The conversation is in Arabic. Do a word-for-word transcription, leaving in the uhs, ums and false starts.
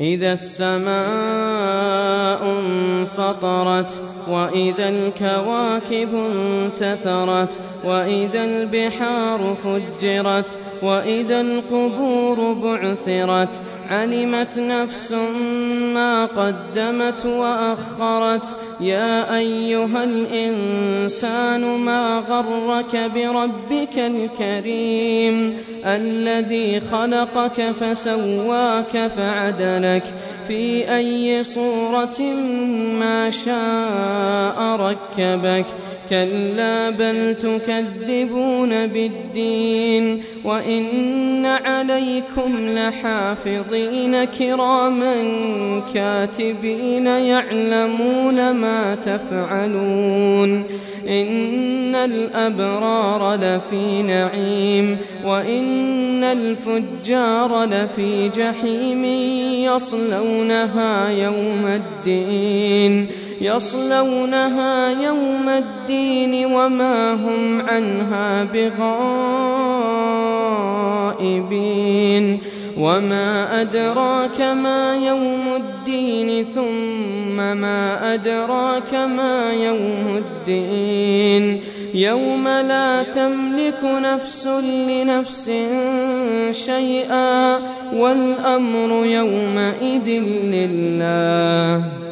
إذا السماء انفطرت وإذا الكواكب انتثرت وإذا البحار فجرت وإذا القبور بعثرت علمت نفس ما قدمت وأخرت يا أيها الإنسان ما غرك بربك الكريم الذي خلقك فسواك فعدلك في أي صورة ما شاء ركبك كلا بل تكذبون بالدين وإن عليكم لحافظين كراما كاتبين يعلمون ما تفعلون إن الأبرار لفي نعيم وإن الفجار لفي جحيم يصلونها يوم الدين يصلونها يوم الدين وما هم عنها بغائبين وما أدراك ما يوم الدين ثم ما أدراك ما يوم الدين يوم لا تملك نفس لنفس شيئا والأمر يومئذ لله